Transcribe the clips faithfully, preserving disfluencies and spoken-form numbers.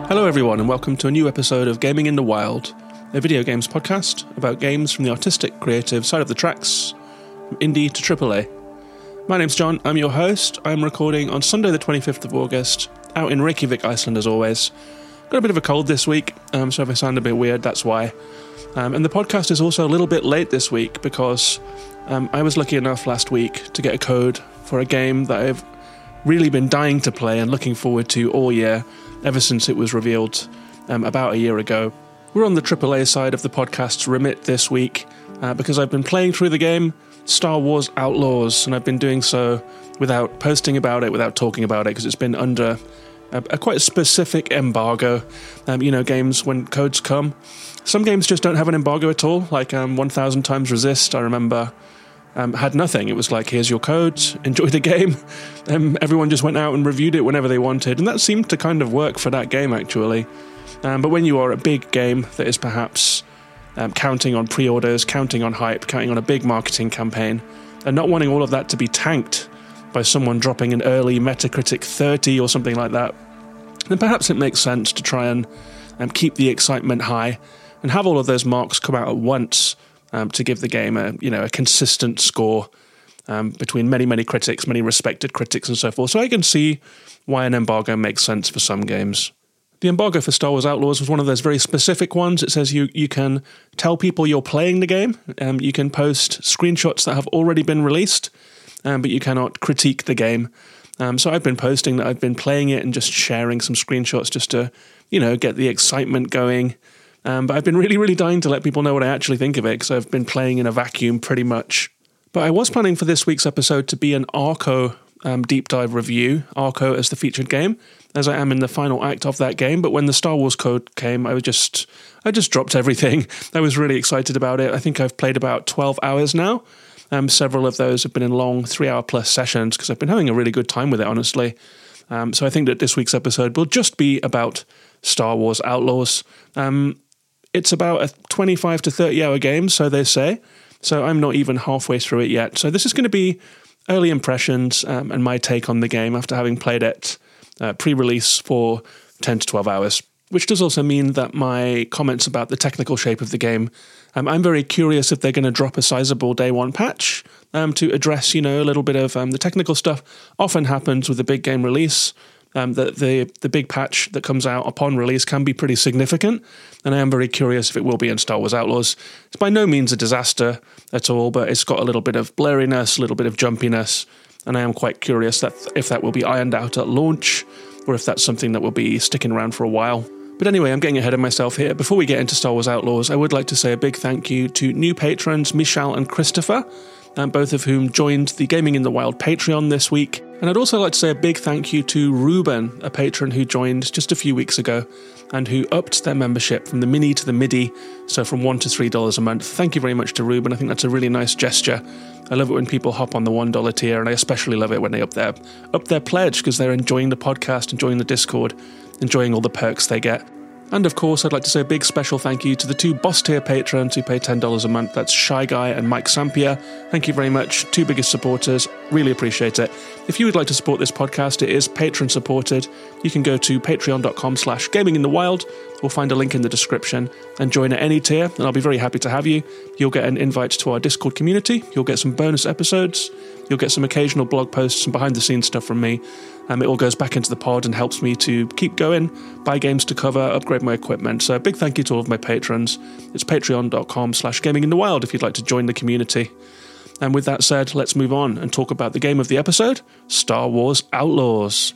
Hello everyone and welcome to a new episode of Gaming in the Wild, a video games podcast about games from the artistic, creative side of the tracks, from indie to triple A. My name's John, I'm your host. I'm recording on Sunday the twenty-fifth of August, out in Reykjavik, Iceland as always. Got a bit of a cold this week, um, so if I sound a bit weird, that's why. Um, and the podcast is also a little bit late this week because um, I was lucky enough last week to get a code for a game that I've really been dying to play and looking forward to all year, ever since it was revealed um, about a year ago. We're on the triple A side of the podcast's remit this week uh, because I've been playing through the game Star Wars Outlaws, and I've been doing so without posting about it, without talking about it, because it's been under a, a quite specific embargo. Um, you know, games, when codes come, some games just don't have an embargo at all, like um, one thousand Times Resist, I remember, um, had nothing. It was like, here's your codes, enjoy the game. Um, everyone just went out and reviewed it whenever they wanted, and that seemed to kind of work for that game, actually. Um, but when you are a big game that is perhaps um, counting on pre-orders, counting on hype, counting on a big marketing campaign, and not wanting all of that to be tanked by someone dropping an early Metacritic thirty or something like that, then perhaps it makes sense to try and um, keep the excitement high and have all of those marks come out at once um, to give the game a, you know, a consistent score um, between many, many critics, many respected critics and so forth. So I can see why an embargo makes sense for some games. The embargo for Star Wars Outlaws was one of those very specific ones. It says you, you can tell people you're playing the game, um, you can post screenshots that have already been released, um, but you cannot critique the game. Um, so I've been posting that I've been playing it and just sharing some screenshots just to, you know, get the excitement going. Um, but I've been really, really dying to let people know what I actually think of it, because I've been playing in a vacuum pretty much. But I was planning for this week's episode to be an Arco um, deep dive review, Arco as the featured game, as I am in the final act of that game. But when the Star Wars code came, I was just, I just dropped everything. I was really excited about it. I think I've played about twelve hours now. Um, several of those have been in long three-hour plus sessions because I've been having a really good time with it, honestly. Um, so I think that this week's episode will just be about Star Wars Outlaws. Um, it's about a twenty-five to thirty hour game, so they say. So I'm not even halfway through it yet. So this is going to be early impressions um, and my take on the game after having played it uh, pre-release for ten to twelve hours. Which does also mean that my comments about the technical shape of the game, um, I'm very curious if they're going to drop a sizable day one patch um, to address, you know, a little bit of um, the technical stuff. Often happens with a big game release. Um, the, the the big patch that comes out upon release can be pretty significant, and I am very curious if it will be in Star Wars Outlaws. It's by no means a disaster at all, but it's got a little bit of blurriness, a little bit of jumpiness, and I am quite curious that if that will be ironed out at launch, or if that's something that will be sticking around for a while. But anyway, I'm getting ahead of myself here. Before we get into Star Wars Outlaws, I would like to say a big thank you to new patrons Michal and Christopher, um, both of whom joined the Gaming in the Wild Patreon this week. And I'd also like to say a big thank you to Ruben, a patron who joined just a few weeks ago and who upped their membership from the mini to the midi, so from one to three dollars a month. Thank you very much to Ruben. I think that's a really nice gesture. I love it when people hop on the one dollar tier, and I especially love it when they up their, up their pledge, because they're enjoying the podcast, enjoying the Discord, enjoying all the perks they get. And of course, I'd like to say a big special thank you to the two boss tier patrons who pay ten dollars a month. That's Shy Guy and Mike Sampier. Thank you very much. Two biggest supporters. Really appreciate it. If you would like to support this podcast, it is patron supported. You can go to patreon.com slash gaming in the wild. We'll find a link in the description and join at any tier, and I'll be very happy to have you. You'll get an invite to our Discord community. You'll get some bonus episodes. You'll get some occasional blog posts and behind-the-scenes stuff from me. Um, it all goes back into the pod and helps me to keep going, buy games to cover, upgrade my equipment. So a big thank you to all of my patrons. It's patreon.com slash gaming in the wild if you'd like to join the community. And with that said, let's move on and talk about the game of the episode, Star Wars Outlaws.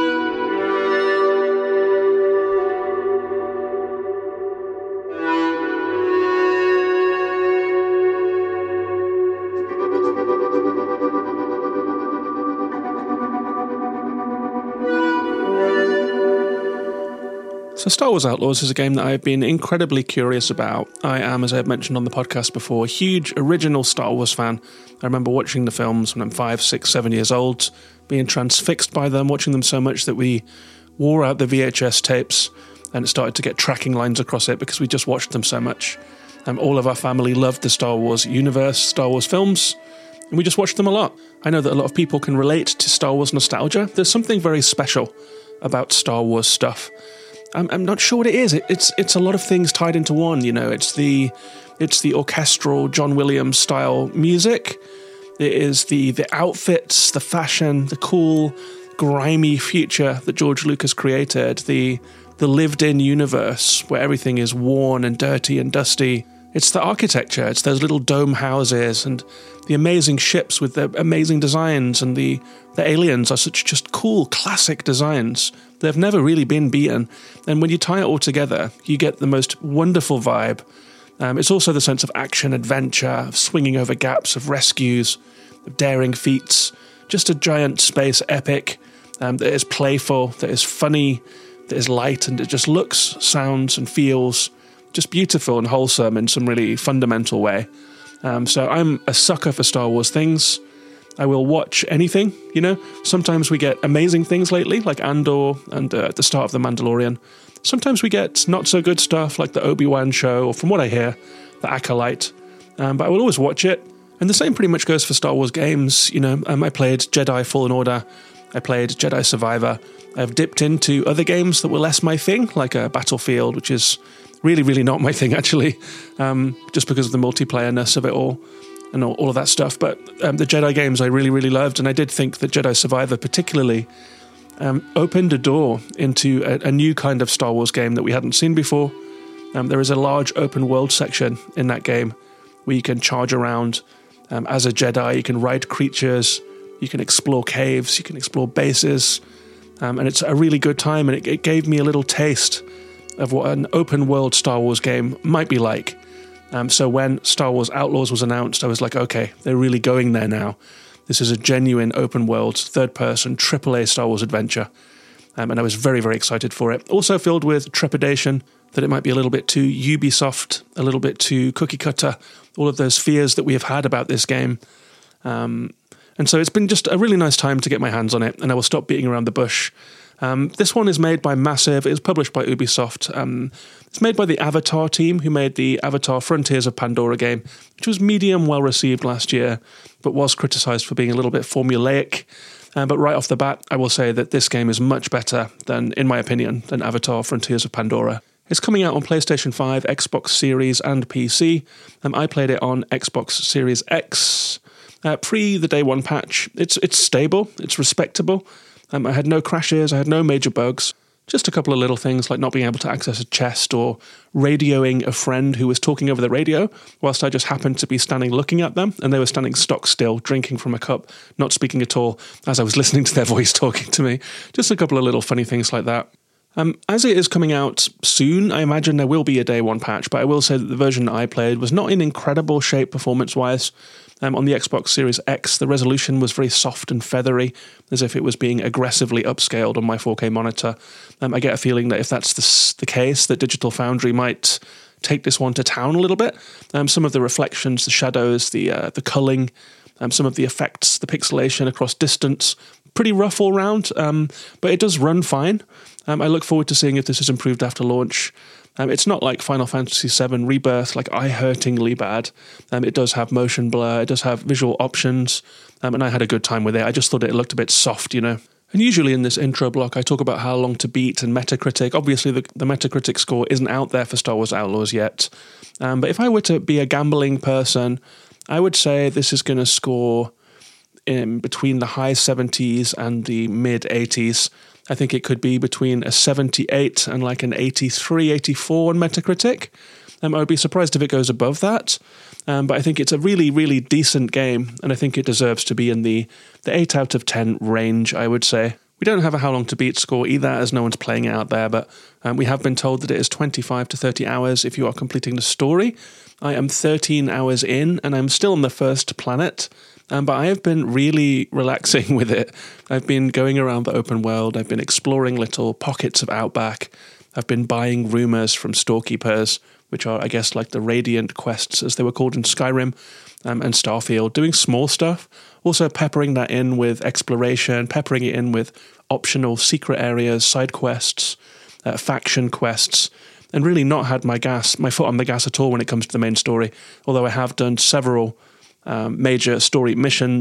So Star Wars Outlaws is a game that I've been incredibly curious about. I am, as I've mentioned on the podcast before, a huge original Star Wars fan. I remember watching the films when I'm five, six, seven years old, being transfixed by them, watching them so much that we wore out the V H S tapes and it started to get tracking lines across it because we just watched them so much. Um, all of our family loved the Star Wars universe, Star Wars films, and we just watched them a lot. I know that a lot of people can relate to Star Wars nostalgia. There's something very special about Star Wars stuff. I'm, I'm not sure what it is. It, it's it's a lot of things tied into one. You know, it's the it's the orchestral John Williams style music. It is the the outfits, the fashion, the cool, grimy future that George Lucas created. The the lived-in universe where everything is worn and dirty and dusty. It's the architecture. It's those little dome houses and the amazing ships with their amazing designs, and the, the aliens are such just cool, classic designs. They've never really been beaten. And when you tie it all together, you get the most wonderful vibe. Um, it's also the sense of action, adventure, of swinging over gaps, of rescues, of daring feats. Just a giant space epic um, that is playful, that is funny, that is light, and it just looks, sounds, and feels just beautiful and wholesome in some really fundamental way. Um, so I'm a sucker for Star Wars things. I will watch anything, you know. Sometimes we get amazing things lately, like Andor and uh, at the start of The Mandalorian. Sometimes we get not so good stuff, like the Obi-Wan show, or from what I hear, the Acolyte. Um, but I will always watch it. And the same pretty much goes for Star Wars games. You know, um, I played Jedi Fallen Order. I played Jedi Survivor. I've dipped into other games that were less my thing, like a Battlefield, which is really, really not my thing, actually, um, just because of the multiplayer-ness of it all and all, all of that stuff. But um, the Jedi games I really, really loved, and I did think that Jedi Survivor particularly um, opened a door into a, a new kind of Star Wars game that we hadn't seen before. Um, there is a large open-world section in that game where you can charge around um, as a Jedi. You can ride creatures, you can explore caves, you can explore bases, um, and it's a really good time, and it, it gave me a little taste of what an open-world Star Wars game might be like. Um, so when Star Wars Outlaws was announced, I was like, okay, they're really going there now. This is a genuine open-world, third-person, triple A Star Wars adventure. Um, and I was very, very excited for it. Also filled with trepidation that it might be a little bit too Ubisoft, a little bit too cookie-cutter, all of those fears that we have had about this game. Um, and so it's been just a really nice time to get my hands on it, and I will stop beating around the bush. Um, this one is made by Massive. It's published by Ubisoft. Um, it's made by the Avatar team, who made the Avatar Frontiers of Pandora game, which was medium well received last year, but was criticised for being a little bit formulaic. Uh, but right off the bat, I will say that this game is much better than, in my opinion, than Avatar Frontiers of Pandora. It's coming out on PlayStation five, Xbox Series, and P C. Um, I played it on Xbox Series X uh, pre the day one patch. It's it's stable. It's respectable. Um, I had no crashes, I had no major bugs, just a couple of little things like not being able to access a chest or radioing a friend who was talking over the radio whilst I just happened to be standing looking at them, and they were standing stock still, drinking from a cup, not speaking at all, as I was listening to their voice talking to me. Just a couple of little funny things like that. Um, as it is coming out soon, I imagine there will be a day one patch, but I will say that the version that I played was not in incredible shape performance-wise. Um, on the Xbox Series X, the resolution was very soft and feathery, as if it was being aggressively upscaled on my four K monitor. Um, I get a feeling that if that's the, the case, that Digital Foundry might take this one to town a little bit. Um, some of the reflections, the shadows, the uh, the culling, um, some of the effects, the pixelation across distance, pretty rough all round, um, but it does run fine. Um, I look forward to seeing if this is improved after launch. Um, it's not like Final Fantasy seven Rebirth, like eye-hurtingly bad. Um, it does have motion blur, it does have visual options, um, and I had a good time with it. I just thought it looked a bit soft, you know. And usually in this intro block, I talk about how long to beat and Metacritic. Obviously, the, the Metacritic score isn't out there for Star Wars Outlaws yet. Um, but if I were to be a gambling person, I would say this is going to score in between the high seventies and the mid eighties. I think it could be between a seventy-eight and like an eighty-three, eighty-four on Metacritic. Um, I would be surprised if it goes above that. Um, but I think it's a really, really decent game, and I think it deserves to be in the, the eight out of ten range, I would say. We don't have a how long to beat score either, as no one's playing it out there, but um, we have been told that it is twenty-five to thirty hours if you are completing the story. I am thirteen hours in, and I'm still on the first planet. Um, but I have been really relaxing with it. I've been going around the open world. I've been exploring little pockets of Outback. I've been buying rumours from storekeepers, which are, I guess, like the Radiant quests, as they were called in Skyrim um, and Starfield, doing small stuff. Also peppering that in with exploration, peppering it in with optional secret areas, side quests, uh, faction quests, and really not had my gas, my foot on the gas at all when it comes to the main story, although I have done several Um, major story missions,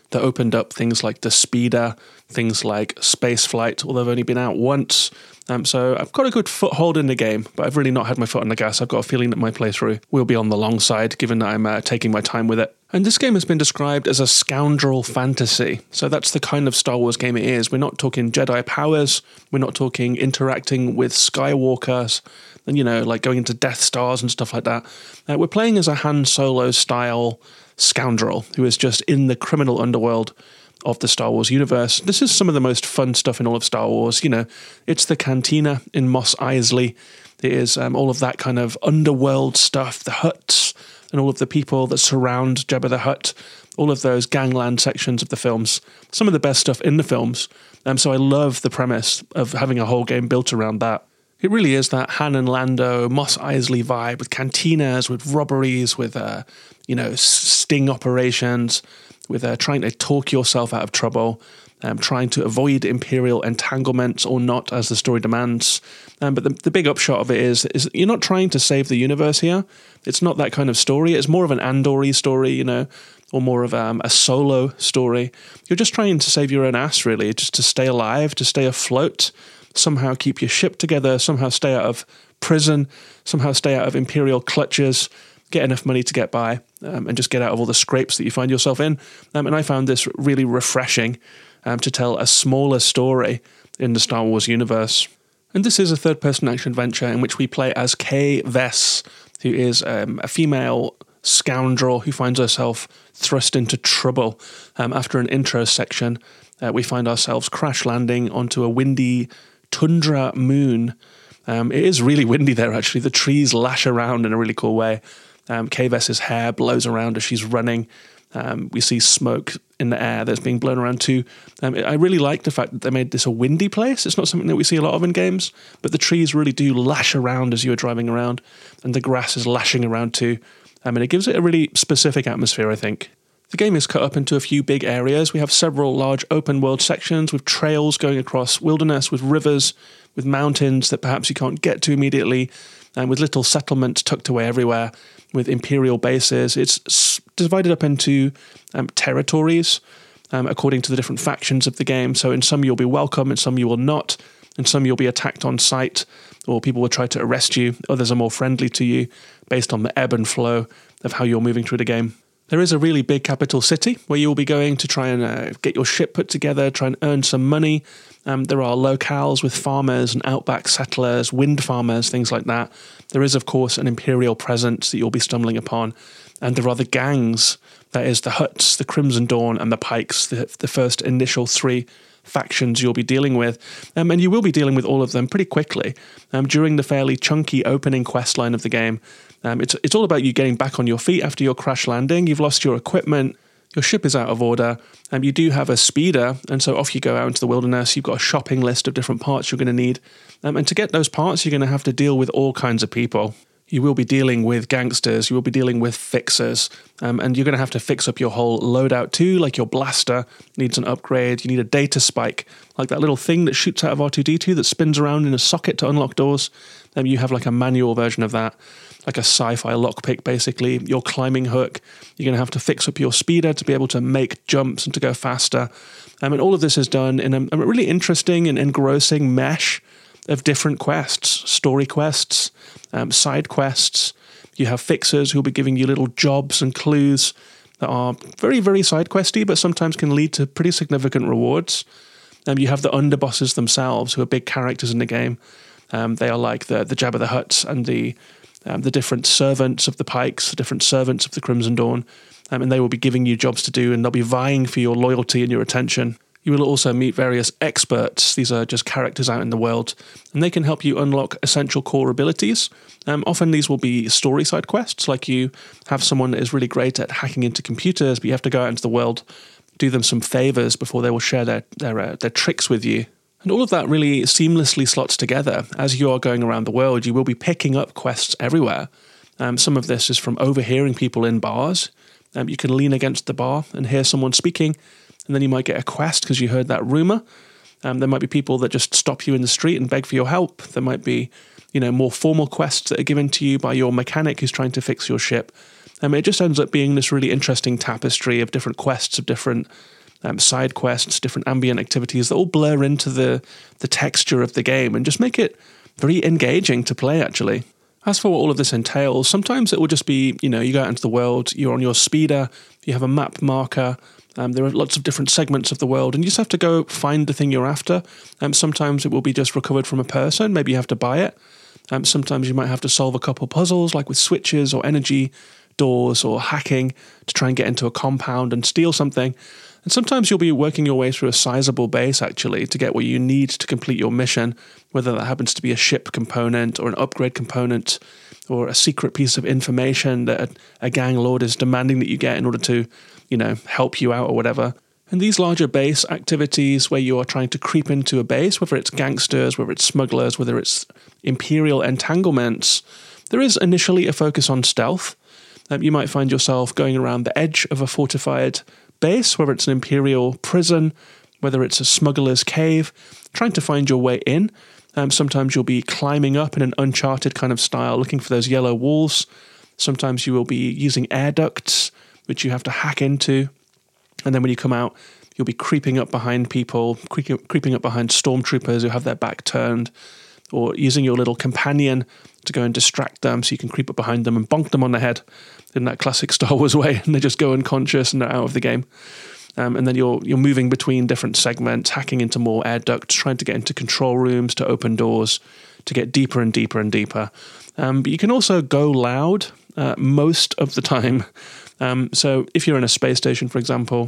that opened up things like the speeder, things like spaceflight, although they've only been out once. Um, so I've got a good foothold in the game, but I've really not had my foot on the gas. I've got a feeling that my playthrough will be on the long side, given that I'm uh, taking my time with it. And this game has been described as a scoundrel fantasy. So that's the kind of Star Wars game it is. We're not talking Jedi powers. We're not talking interacting with Skywalkers and, you know, like going into Death Stars and stuff like that. Uh, we're playing as a Han Solo style scoundrel who is just in the criminal underworld of the Star Wars universe. This is some of the most fun stuff in all of Star Wars. You know, it's the cantina in Mos Eisley. It is um, all of that kind of underworld stuff, the huts and all of the people that surround Jabba the Hutt, all of those gangland sections of the films, some of the best stuff in the films. Um, so I love the premise of having a whole game built around that. It really is that Han and Lando, Mos Eisley vibe with cantinas, with robberies, with, uh, you know, sting operations, with uh, trying to talk yourself out of trouble, um, trying to avoid Imperial entanglements or not, as the story demands. Um, but the, the big upshot of it is, is you're not trying to save the universe here. It's not that kind of story. It's more of an Andor-y story, you know, or more of um, a solo story. You're just trying to save your own ass, really, just to stay alive, to stay afloat, somehow keep your ship together, somehow stay out of prison, somehow stay out of Imperial clutches, get enough money to get by, um, and just get out of all the scrapes that you find yourself in. Um, and I found this really refreshing um, to tell a smaller story in the Star Wars universe. And this is a third-person action adventure in which we play as Kay Vess, who is um, a female scoundrel who finds herself thrust into trouble. Um, after an intro section, uh, we find ourselves crash landing onto a windy tundra moon. Um, it is really windy there, actually. The trees lash around in a really cool way. Um, Kay Vess's hair blows around as she's running. Um, we see smoke in the air that's being blown around too. Um, I really like the fact that they made this a windy place. It's not something that we see a lot of in games, but the trees really do lash around as you're driving around, and the grass is lashing around too. Um, and it gives it a really specific atmosphere, I think. The game is cut up into a few big areas. We have several large open world sections with trails going across wilderness, with rivers, with mountains that perhaps you can't get to immediately, and with little settlements tucked away everywhere, with Imperial bases. It's divided up into um, territories um, according to the different factions of the game. So in some you'll be welcome, in some you will not, in some you'll be attacked on sight, or people will try to arrest you. Others are more friendly to you based on the ebb and flow of how you're moving through the game. There is a really big capital city where you will be going to try and uh, get your ship put together, try and earn some money. Um, there are locales with farmers and outback settlers, wind farmers, things like that. There is, of course, an Imperial presence that you'll be stumbling upon. And there are the gangs, that is the Hutts, the Crimson Dawn, and the Pikes, the, the first initial three factions you'll be dealing with. Um, and you will be dealing with all of them pretty quickly um, during the fairly chunky opening quest line of the game. Um, it's, it's all about you getting back on your feet after your crash landing. You've lost your equipment. Your ship is out of order, and you do have a speeder, and so off you go out into the wilderness. You've got a shopping list of different parts you're going to need, um, and to get those parts, you're going to have to deal with all kinds of people. You will be dealing with gangsters, you will be dealing with fixers, um, and you're going to have to fix up your whole loadout too, like your blaster needs an upgrade, you need a data spike, like that little thing that shoots out of R two D two that spins around in a socket to unlock doors. Um, you have like a manual version of that, like a sci-fi lockpick basically, your climbing hook. You're going to have to fix up your speeder to be able to make jumps and to go faster. Um, and all of this is done in a, a really interesting and engrossing mesh of different quests, story quests, um, side quests. You have fixers who will be giving you little jobs and clues that are very, very side questy, but sometimes can lead to pretty significant rewards. Um, you have the underbosses themselves, who are big characters in the game. Um, they are like the the Jabba the Hutts and the um, the different servants of the Pikes, the different servants of the Crimson Dawn, um, and they will be giving you jobs to do, and they'll be vying for your loyalty and your attention. You will also meet various experts. These are just characters out in the world, and they can help you unlock essential core abilities. Um, often these will be story side quests, like you have someone that is really great at hacking into computers, but you have to go out into the world, do them some favors before they will share their their, uh, their tricks with you. And all of that really seamlessly slots together. As you are going around the world, you will be picking up quests everywhere. Um, some of this is from overhearing people in bars. Um, you can lean against the bar and hear someone speaking, and then you might get a quest because you heard that rumor. Um, there might be people that just stop you in the street and beg for your help. There might be, you know, more formal quests that are given to you by your mechanic who's trying to fix your ship. Um, it just ends up being this really interesting tapestry of different quests, of different um, side quests, different ambient activities that all blur into the, the texture of the game and just make it very engaging to play, actually. As for what all of this entails, sometimes it will just be, you know, you go out into the world, you're on your speeder, you have a map marker, um, there are lots of different segments of the world, and you just have to go find the thing you're after. Um, sometimes it will be just recovered from a person, maybe you have to buy it. Um, sometimes you might have to solve a couple puzzles, like with switches or energy doors or hacking to try and get into a compound and steal something. And sometimes you'll be working your way through a sizable base, actually, to get what you need to complete your mission, whether that happens to be a ship component or an upgrade component or a secret piece of information that a, a gang lord is demanding that you get in order to, you know, help you out or whatever. And these larger base activities where you are trying to creep into a base, whether it's gangsters, whether it's smugglers, whether it's imperial entanglements, there is initially a focus on stealth. Um, you might find yourself going around the edge of a fortified base, whether it's an imperial prison, whether it's a smuggler's cave, trying to find your way in. Um, sometimes you'll be climbing up in an Uncharted kind of style, looking for those yellow walls. Sometimes you will be using air ducts, which you have to hack into. And then when you come out, you'll be creeping up behind people, creeping, creeping up behind stormtroopers who have their back turned, or using your little companion to go and distract them so you can creep up behind them and bonk them on the head in that classic Star Wars way, and they just go unconscious and they're out of the game. Um, and then you're you're moving between different segments, hacking into more air ducts, trying to get into control rooms, to open doors, to get deeper and deeper and deeper. Um, but you can also go loud uh, most of the time. Um, so if you're in a space station, for example,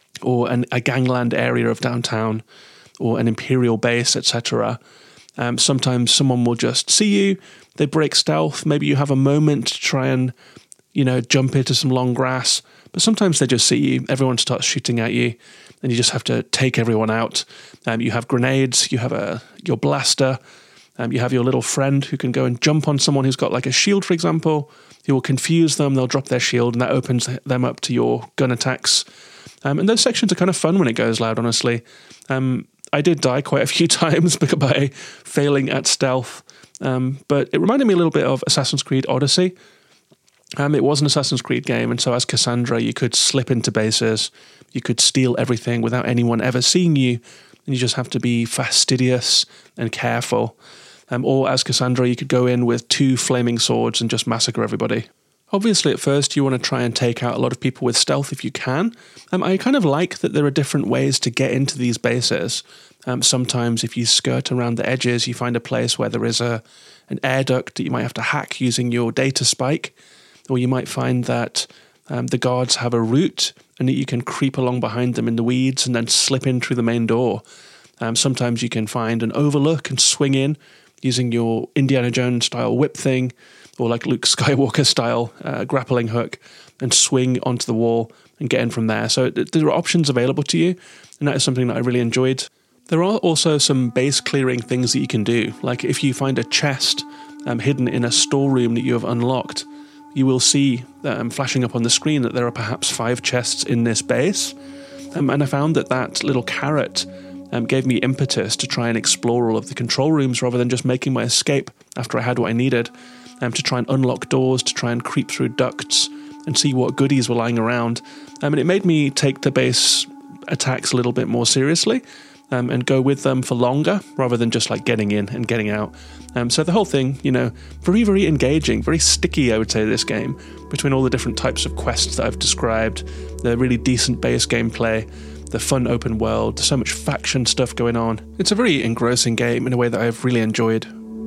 or an, a gangland area of downtown, or an imperial base, et cetera, um, sometimes someone will just see you, they break stealth, maybe you have a moment to try and, you know, jump into some long grass, but sometimes they just see you, everyone starts shooting at you, and you just have to take everyone out. Um, you have grenades, you have a your blaster, um, you have your little friend who can go and jump on someone who's got like a shield, for example. You will confuse them, they'll drop their shield, and that opens them up to your gun attacks. Um, and those sections are kind of fun when it goes loud, honestly. Um, I did die quite a few times by failing at stealth, um, but it reminded me a little bit of Assassin's Creed Odyssey. Um, it was an Assassin's Creed game, and so as Cassandra, you could slip into bases, you could steal everything without anyone ever seeing you, and you just have to be fastidious and careful. Um, or as Cassandra, you could go in with two flaming swords and just massacre everybody. Obviously, at first, you want to try and take out a lot of people with stealth if you can. Um, I kind of like that there are different ways to get into these bases. Um, sometimes if you skirt around the edges, you find a place where there is a an air duct that you might have to hack using your data spike. Or you might find that um, the guards have a route and that you can creep along behind them in the weeds and then slip in through the main door. Um, sometimes you can find an overlook and swing in using your Indiana Jones style whip thing, or like Luke Skywalker style uh, grappling hook, and swing onto the wall and get in from there. So th- there are options available to you, and that is something that I really enjoyed. There are also some base clearing things that you can do. Like if you find a chest um, hidden in a storeroom that you have unlocked, you will see um, flashing up on the screen that there are perhaps five chests in this base. Um, and I found that that little carrot um, gave me impetus to try and explore all of the control rooms rather than just making my escape after I had what I needed, um, to try and unlock doors, to try and creep through ducts and see what goodies were lying around. Um, and it made me take the base attacks a little bit more seriously. Um, and go with them for longer rather than just like getting in and getting out. Um, so the whole thing, you know, very, very engaging, very sticky, I would say, this game, between all the different types of quests that I've described, the really decent base gameplay, the fun open world, there's so much faction stuff going on. It's a very engrossing game in a way that I've really enjoyed.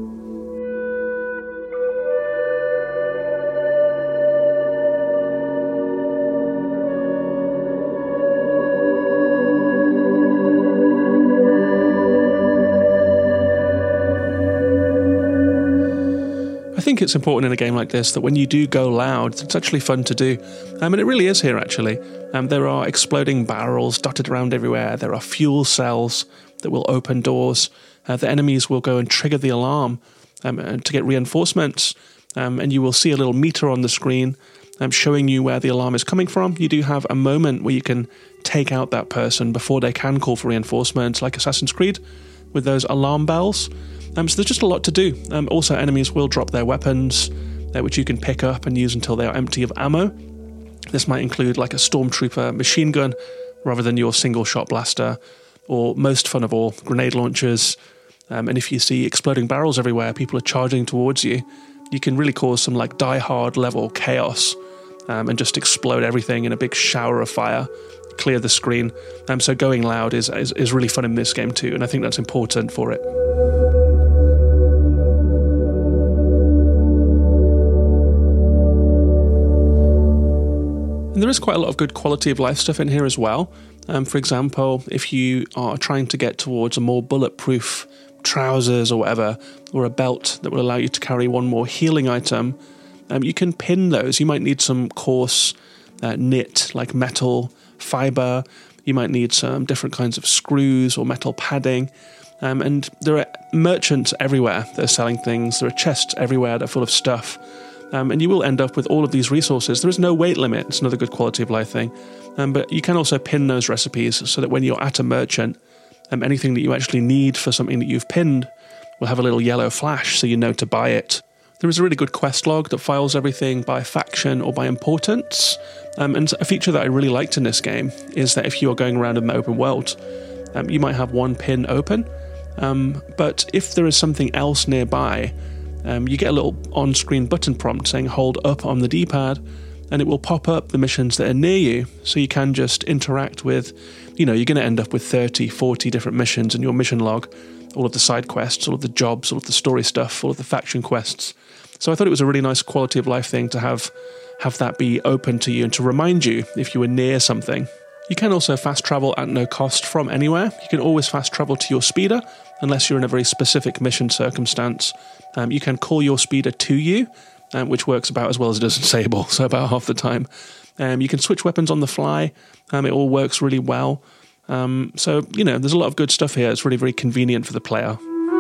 I think it's important in a game like this that when you do go loud, it's actually fun to do. Um, and it really is here, actually. Um, there are exploding barrels dotted around everywhere. There are fuel cells that will open doors. Uh, the enemies will go and trigger the alarm um, to get reinforcements. Um, and you will see a little meter on the screen um, showing you where the alarm is coming from. You do have a moment where you can take out that person before they can call for reinforcements, like Assassin's Creed, with those alarm bells. Um, so there's just a lot to do. Um, also, enemies will drop their weapons, uh, which you can pick up and use until they are empty of ammo. This might include like a stormtrooper machine gun, rather than your single shot blaster, or most fun of all, grenade launchers. Um, and if you see exploding barrels everywhere, people are charging towards you, you can really cause some like Die Hard level chaos um, and just explode everything in a big shower of fire, clear the screen. Um, so going loud is, is is really fun in this game too, and I think that's important for it. And there is quite a lot of good quality of life stuff in here as well. Um, for example, if you are trying to get towards a more bulletproof trousers or whatever, or a belt that will allow you to carry one more healing item, um, you can pin those. You might need some coarse uh, knit, like metal fiber. You might need some different kinds of screws or metal padding. Um, and there are merchants everywhere that are selling things. There are chests everywhere that are full of stuff. Um, and you will end up with all of these resources. There is no weight limit. It's another good quality of life thing. Um, but you can also pin those recipes so that when you're at a merchant, um, anything that you actually need for something that you've pinned will have a little yellow flash so you know to buy it. There is a really good quest log that files everything by faction or by importance. Um, and a feature that I really liked in this game is that if you are going around in the open world, um, you might have one pin open. Um, but if there is something else nearby, Um, you get a little on-screen button prompt saying hold up on the D-pad, and it will pop up the missions that are near you, so you can just interact with, you know, you're going to end up with thirty, forty different missions in your mission log, all of the side quests, all of the jobs, all of the story stuff, all of the faction quests. So I thought it was a really nice quality of life thing to have, have that be open to you and to remind you if you were near something. You can also fast travel at no cost from anywhere. You can always fast travel to your speeder, unless you're in a very specific mission circumstance. Um, you can call your speeder to you, um, which works about as well as it does in Sable, so about half the time. Um, you can switch weapons on the fly. Um, it all works really well. Um, so, you know, there's a lot of good stuff here. It's really very convenient for the player.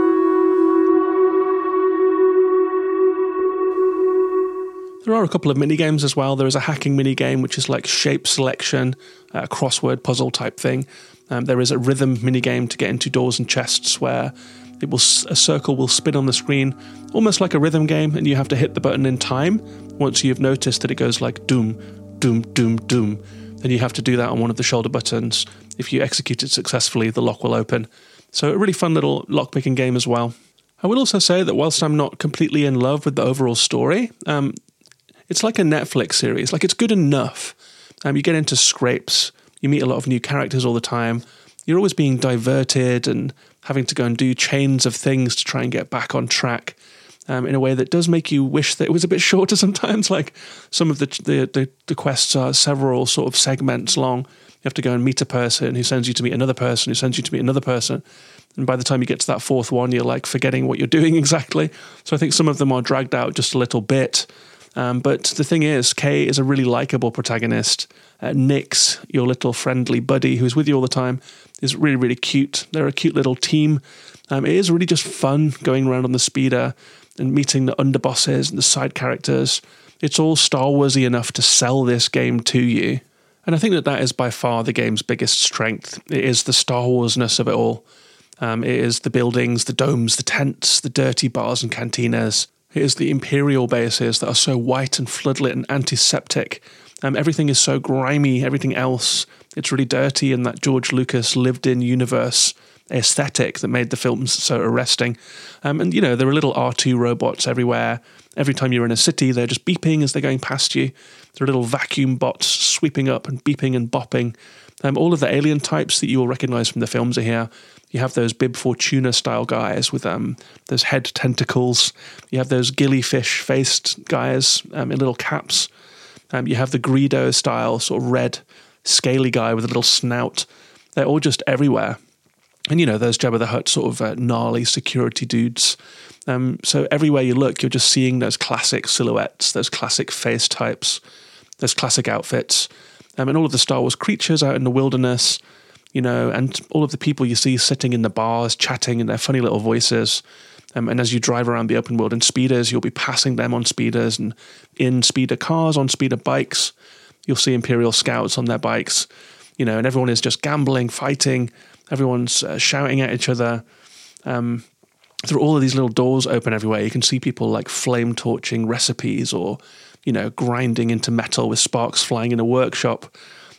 There are a couple of mini-games as well. There is a hacking mini-game, which is like shape selection, a crossword puzzle type thing. Um, there is a rhythm mini-game to get into doors and chests where it will a circle will spin on the screen, almost like a rhythm game, and you have to hit the button in time. Once you've noticed that it goes like doom, doom, doom, doom, then you have to do that on one of the shoulder buttons. If you execute it successfully, the lock will open. So a really fun little lockpicking game as well. I will also say that whilst I'm not completely in love with the overall story, um, it's like a Netflix series. Like, it's good enough. Um, you get into scrapes. You meet a lot of new characters all the time. You're always being diverted and having to go and do chains of things to try and get back on track um, in a way that does make you wish that it was a bit shorter sometimes. Like, some of the, the, the, the quests are several sort of segments long. You have to go and meet a person who sends you to meet another person who sends you to meet another person. And by the time you get to that fourth one, you're like forgetting what you're doing exactly. So I think some of them are dragged out just a little bit. Um, but the thing is, Kay is a really likable protagonist. Uh, Nyx, your little friendly buddy who's with you all the time, is really, really cute. They're a cute little team. Um, it is really just fun going around on the speeder and meeting the underbosses and the side characters. It's all Star Warsy enough to sell this game to you. And I think that that is by far the game's biggest strength. It is the Star Warsness of it all. Um, it is the buildings, the domes, the tents, the dirty bars and cantinas. It is the Imperial bases that are so white and floodlit and antiseptic. Um, everything is so grimy, everything else. It's really dirty in that George Lucas lived-in universe aesthetic that made the films so arresting. Um, and, you know, there are little R two robots everywhere. Every time you're in a city, they're just beeping as they're going past you. There are little vacuum bots sweeping up and beeping and bopping. Um, all of the alien types that you will recognize from the films are here. You have those Bib Fortuna-style guys with um, those head tentacles. You have those gillyfish-faced guys um, in little caps. Um, you have the Greedo-style sort of red, scaly guy with a little snout. They're all just everywhere. And, you know, those Jabba the Hutt sort of uh, gnarly security dudes. Um, so everywhere you look, you're just seeing those classic silhouettes, those classic face types, those classic outfits. Um, and all of the Star Wars creatures out in the wilderness, you know, and all of the people you see sitting in the bars, chatting in their funny little voices. Um, and as you drive around the open world in speeders, you'll be passing them on speeders and in speeder cars, on speeder bikes. You'll see Imperial scouts on their bikes, you know, and everyone is just gambling, fighting. Everyone's uh, shouting at each other. Um, through all of these little doors open everywhere, you can see people like flame torching recipes or, you know, grinding into metal with sparks flying in a workshop.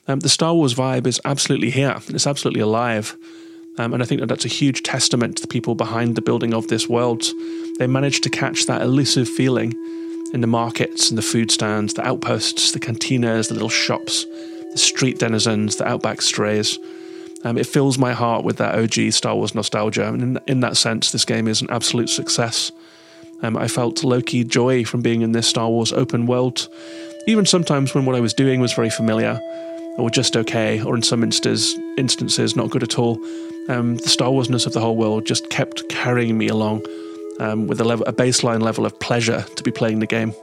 Um, the Star Wars vibe is absolutely here. It's absolutely alive. Um, and I think that that's a huge testament to the people behind the building of this world. They managed to catch that elusive feeling in the markets and the food stands, the outposts, the cantinas, the little shops, the street denizens, the outback strays. Um, it fills my heart with that O G Star Wars nostalgia. And in, in that sense, this game is an absolute success. Um, I felt low-key joy from being in this Star Wars open world, even sometimes when what I was doing was very familiar, or just okay, or in some instances, instances not good at all. Um, the Star Warsness of the whole world just kept carrying me along um, with a, level, a baseline level of pleasure to be playing the game.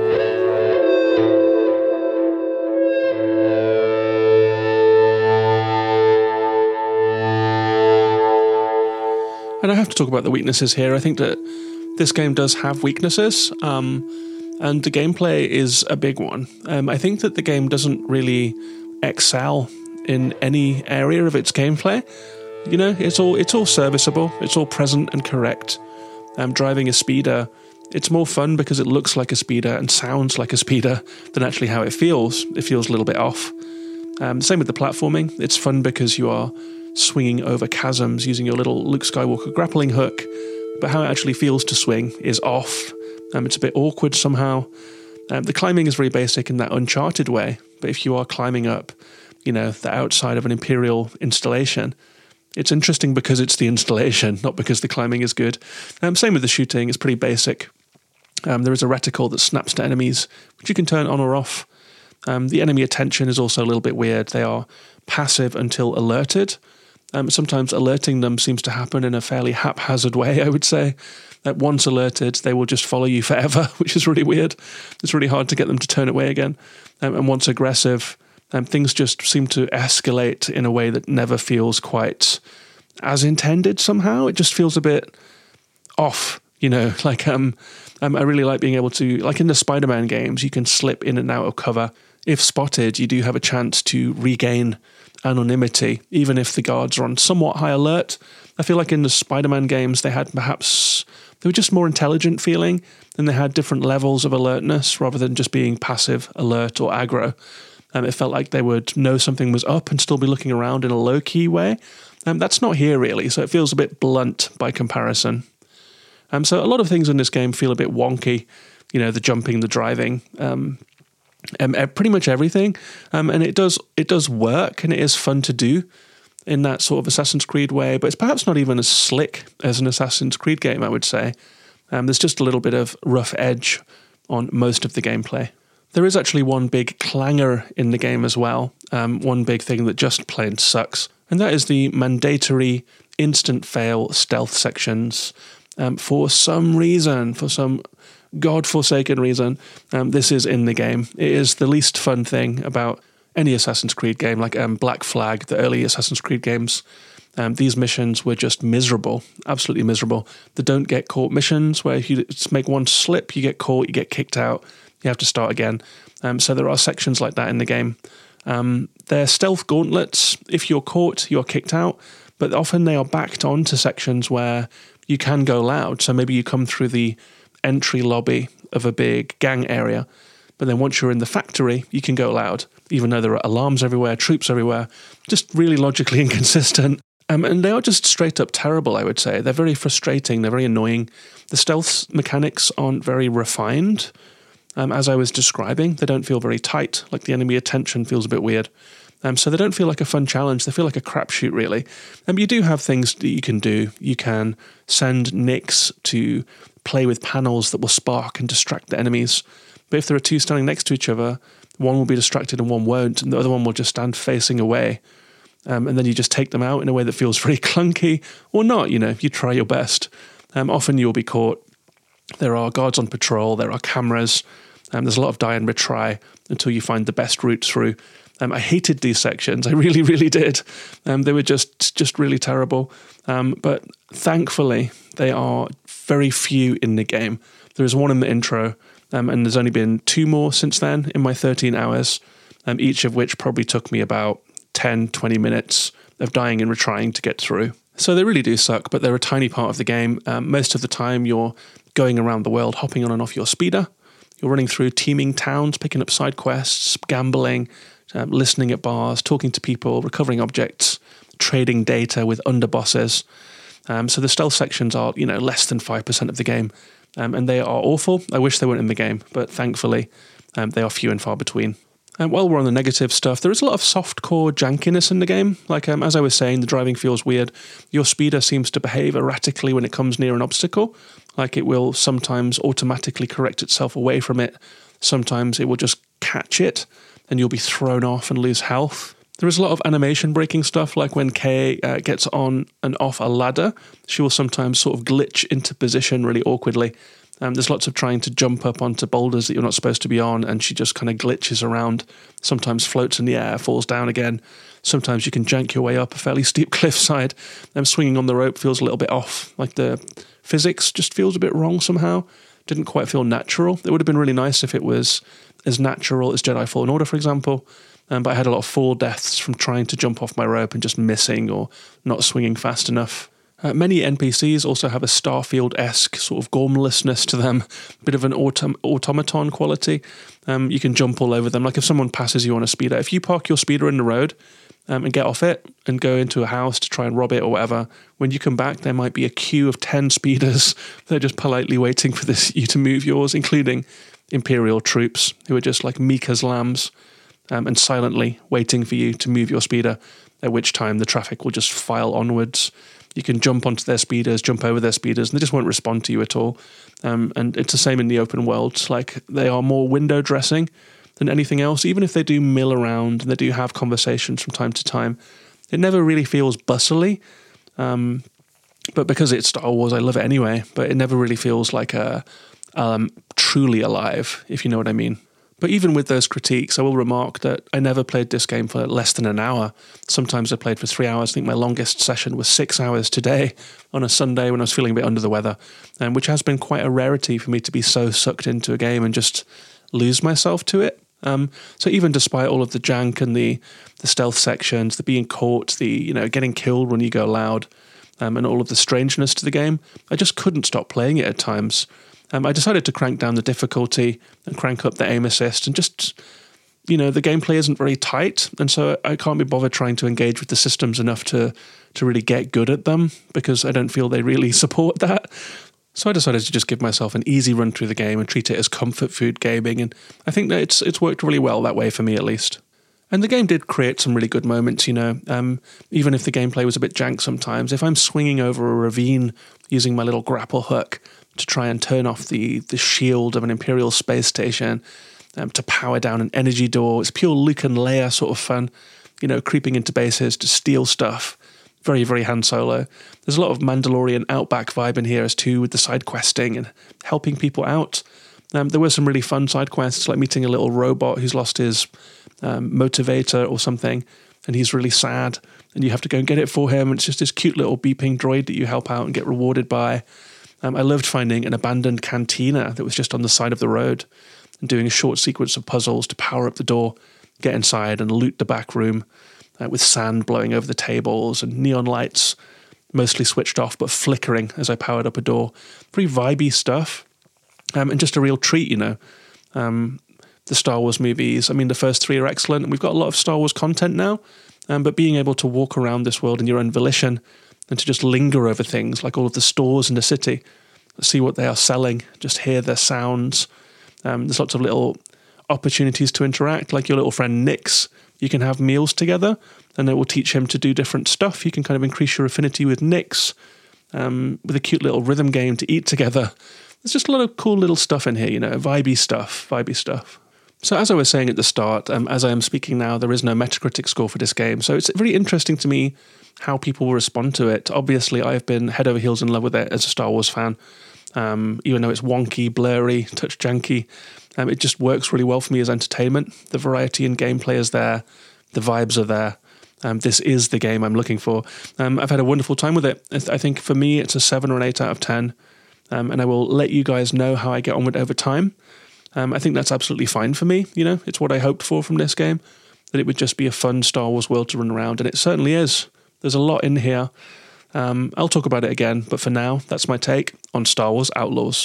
And I have to talk about the weaknesses here. I think that this game does have weaknesses, um, and the gameplay is a big one. Um, I think that the game doesn't really excel in any area of its gameplay. You know, it's all it's all serviceable, it's all present and correct. Um, driving a speeder, it's more fun because it looks like a speeder and sounds like a speeder than actually how it feels. It feels a little bit off. Um, same with the platforming. It's fun because you are swinging over chasms using your little Luke Skywalker grappling hook, but how it actually feels to swing is off. Um, it's a bit awkward somehow. Um, the climbing is very basic in that Uncharted way, but if you are climbing up, you know, the outside of an Imperial installation, it's interesting because it's the installation, not because the climbing is good. Um, same with the shooting, it's pretty basic. Um, there is a reticle that snaps to enemies, which you can turn on or off. Um, the enemy attention is also a little bit weird. They are passive until alerted. Um, sometimes alerting them seems to happen in a fairly haphazard way, I would say. That once alerted, they will just follow you forever, which is really weird. It's really hard to get them to turn away again. Um, and once aggressive, um, things just seem to escalate in a way that never feels quite as intended somehow. It just feels a bit off, you know, like um, um, I really like being able to, like in the Spider-Man games, you can slip in and out of cover. If spotted, you do have a chance to regain anonymity, even if the guards are on somewhat high alert. I feel like in the Spider-Man games, they had perhaps, they were just more intelligent feeling, and they had different levels of alertness rather than just being passive, alert, or aggro. Um, it felt like they would know something was up and still be looking around in a low-key way. Um, that's not here, really, so it feels a bit blunt by comparison. Um, so a lot of things in this game feel a bit wonky, you know, the jumping, the driving, um, Um, pretty much everything, um, and it does it does work, and it is fun to do in that sort of Assassin's Creed way, but it's perhaps not even as slick as an Assassin's Creed game, I would say. Um, there's just a little bit of rough edge on most of the gameplay. There is actually one big clanger in the game as well, um, one big thing that just plain sucks, and that is the mandatory instant fail stealth sections. Um, for some reason, for some God-forsaken reason, um, this is in the game. It is the least fun thing about any Assassin's Creed game, like um, Black Flag, the early Assassin's Creed games. Um, these missions were just miserable, absolutely miserable. The don't get caught missions, where if you just make one slip, you get caught, you get kicked out, you have to start again. Um, so there are sections like that in the game. Um, they're stealth gauntlets. If you're caught, you're kicked out, but often they are backed onto sections where you can go loud. So maybe you come through the entry lobby of a big gang area, but then once you're in the factory, you can go loud, even though there are alarms everywhere, troops everywhere, just really logically inconsistent. Um, and they are just straight up terrible, I would say. They're very frustrating, they're very annoying. The stealth mechanics aren't very refined. Um, as I was describing, they don't feel very tight, like the enemy attention feels a bit weird. Um, so they don't feel like a fun challenge, they feel like a crapshoot, really. Um, you do have things that you can do. You can send Nix to play with panels that will spark and distract the enemies. But if there are two standing next to each other, one will be distracted and one won't, and the other one will just stand facing away. Um, and then you just take them out in a way that feels very clunky, or not, you know, you try your best. Um, often you'll be caught. There are guards on patrol, there are cameras, um, there's a lot of die and retry until you find the best route through. Um, I hated these sections, I really, really did. Um, they were just, just really terrible. Um, but thankfully, they are very few in the game. There is one in the intro, um, and there's only been two more since then in my thirteen hours, um, each of which probably took me about ten, twenty minutes of dying and retrying to get through. So they really do suck, but they're a tiny part of the game. Um, most of the time you're going around the world, hopping on and off your speeder. You're running through teeming towns, picking up side quests, gambling, um, listening at bars, talking to people, recovering objects, trading data with underbosses. Um, so the stealth sections are, you know, less than five percent of the game, um, and they are awful. I wish they weren't in the game, but thankfully um, they are few and far between. And while we're on the negative stuff, there is a lot of soft-core jankiness in the game. Like, um, as I was saying, the driving feels weird. Your speeder seems to behave erratically when it comes near an obstacle. Like, it will sometimes automatically correct itself away from it. Sometimes it will just catch it, and you'll be thrown off and lose health. There is a lot of animation breaking stuff, like when Kay uh, gets on and off a ladder, she will sometimes sort of glitch into position really awkwardly. Um, there's lots of trying to jump up onto boulders that you're not supposed to be on, and she just kind of glitches around, sometimes floats in the air, falls down again. Sometimes you can jank your way up a fairly steep cliffside. Um, swinging on the rope feels a little bit off, like the physics just feels a bit wrong somehow. Didn't quite feel natural. It would have been really nice if it was as natural as Jedi Fallen Order, for example, um, but I had a lot of fall deaths from trying to jump off my rope and just missing or not swinging fast enough. Uh, many N P Cs also have a Starfield-esque sort of gormlessness to them, a bit of an autom- automaton quality. Um, you can jump all over them. Like if someone passes you on a speeder, if you park your speeder in the road um, and get off it and go into a house to try and rob it or whatever, when you come back, there might be a queue of ten speeders. They're just politely waiting for this you to move yours, including Imperial troops who are just like meek as lambs um, and silently waiting for you to move your speeder, at which time the traffic will just file onwards. You can jump onto their speeders, jump over their speeders, and they just won't respond to you at all. Um, and it's the same in the open world. Like, they are more window dressing than anything else. Even if they do mill around and they do have conversations from time to time, it never really feels bustly. Um, but because it's Star Wars, I love it anyway. But it never really feels like a um, truly alive, if you know what I mean. But even with those critiques, I will remark that I never played this game for less than an hour. Sometimes I played for three hours. I think my longest session was six hours today on a Sunday when I was feeling a bit under the weather, um, which has been quite a rarity for me to be so sucked into a game and just lose myself to it. Um, so even despite all of the jank and the, the stealth sections, the being caught, the you know getting killed when you go loud, um, and all of the strangeness to the game, I just couldn't stop playing it at times. Um, I decided to crank down the difficulty and crank up the aim assist, and just, you know, the gameplay isn't very tight, and so I can't be bothered trying to engage with the systems enough to, to really get good at them, because I don't feel they really support that. So I decided to just give myself an easy run through the game and treat it as comfort food gaming, and I think that it's it's worked really well that way for me, at least. And the game did create some really good moments, you know, um, even if the gameplay was a bit jank sometimes. If I'm swinging over a ravine using my little grapple hook to try and turn off the, the shield of an Imperial space station, um, to power down an energy door, it's pure Luke and Leia sort of fun, you know, creeping into bases to steal stuff. Very, very Han Solo. There's a lot of Mandalorian Outback vibe in here as too, with the side questing and helping people out. Um, there were some really fun side quests, like meeting a little robot who's lost his um, motivator or something, and he's really sad, and you have to go and get it for him, and it's just this cute little beeping droid that you help out and get rewarded by. Um, I loved finding an abandoned cantina that was just on the side of the road and doing a short sequence of puzzles to power up the door, get inside and loot the back room uh, with sand blowing over the tables and neon lights mostly switched off but flickering as I powered up a door. Pretty vibey stuff, um, and just a real treat, you know. Um, the Star Wars movies, I mean, the first three are excellent, and we've got a lot of Star Wars content now, um, but being able to walk around this world in your own volition and to just linger over things like all of the stores in the city, see what they are selling, just hear their sounds. Um, there's lots of little opportunities to interact, like your little friend Nix. You can have meals together, and it will teach him to do different stuff. You can kind of increase your affinity with Nix, um, with a cute little rhythm game to eat together. There's just a lot of cool little stuff in here, you know, vibey stuff, vibey stuff. So as I was saying at the start, um, as I am speaking now, there is no Metacritic score for this game. So it's very interesting to me how people will respond to it. Obviously, I've been head over heels in love with it as a Star Wars fan. Um, even though it's wonky, blurry, touch janky, um, it just works really well for me as entertainment. The variety in gameplay is there. The vibes are there. Um, this is the game I'm looking for. Um, I've had a wonderful time with it. I think for me, it's a seven or an eight out of ten. Um, and I will let you guys know how I get on with it over time. Um, I think that's absolutely fine for me. You know, it's what I hoped for from this game, that it would just be a fun Star Wars world to run around. And it certainly is. There's a lot in here. Um, I'll talk about it again, but for now, that's my take on Star Wars Outlaws.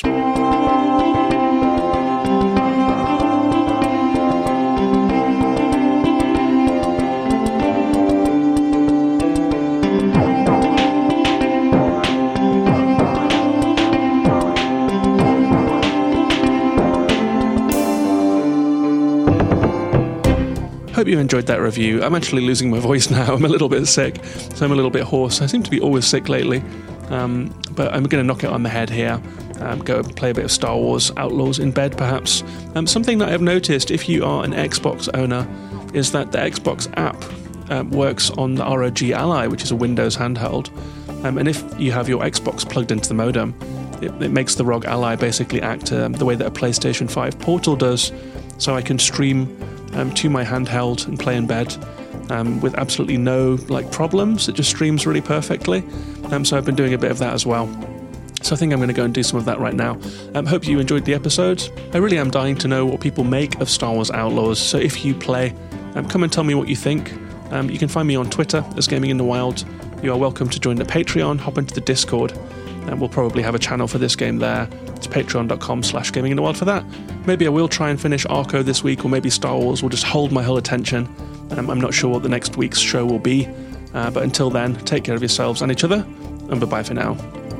Hope you enjoyed that review. I'm actually losing my voice now. I'm a little bit sick, so I'm a little bit hoarse. I seem to be always sick lately, um, but I'm going to knock it on the head here. Um, go play a bit of Star Wars Outlaws in bed, perhaps. Um, something that I've noticed, if you are an Xbox owner, is that the Xbox app um, works on the R O G Ally, which is a Windows handheld. Um, and if you have your Xbox plugged into the modem, it, it makes the R O G Ally basically act um, the way that a PlayStation five Portal does, so I can stream um, to my handheld and play in bed um, with absolutely no like problems. It just streams really perfectly. Um, so I've been doing a bit of that as well. So I think I'm going to go and do some of that right now. Um, hope you enjoyed the episode. I really am dying to know what people make of Star Wars Outlaws, so if you play, um, come and tell me what you think. Um, you can find me on Twitter as Gaming in the Wild. You are welcome to join the Patreon, hop into the Discord, and we'll probably have a channel for this game there. It's patreon.com slash gaming in the wild for that. Maybe I will try and finish Arco this week, or maybe Star Wars will just hold my whole attention. Um, I'm not sure what the next week's show will be, uh, but until then, take care of yourselves and each other, and bye-bye for now.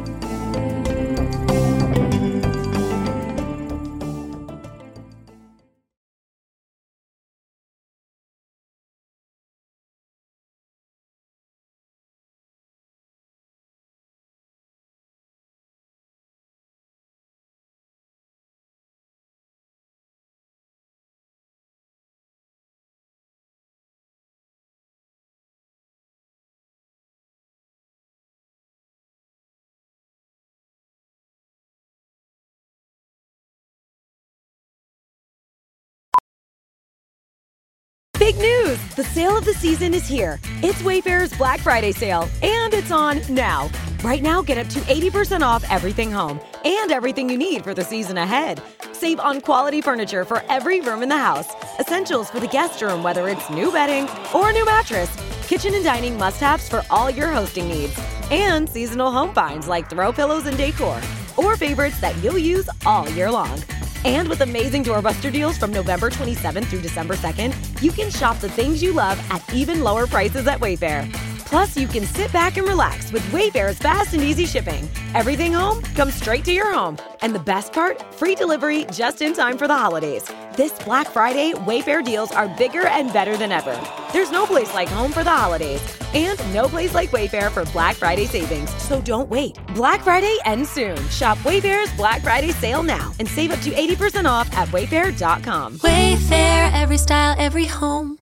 Big news! The sale of the season is here. It's Wayfair's Black Friday sale, and it's on now. Right now, get up to eighty percent off everything home and everything you need for the season ahead. Save on quality furniture for every room in the house, essentials for the guest room, whether it's new bedding or a new mattress, kitchen and dining must-haves for all your hosting needs, and seasonal home finds like throw pillows and decor, or favorites that you'll use all year long. And with amazing doorbuster deals from November twenty-seventh through December second, you can shop the things you love at even lower prices at Wayfair. Plus, you can sit back and relax with Wayfair's fast and easy shipping. Everything home comes straight to your home. And the best part? Free delivery just in time for the holidays. This Black Friday, Wayfair deals are bigger and better than ever. There's no place like home for the holidays. And no place like Wayfair for Black Friday savings. So don't wait. Black Friday ends soon. Shop Wayfair's Black Friday sale now and save up to eighty percent off at wayfair dot com. Wayfair, every style, every home.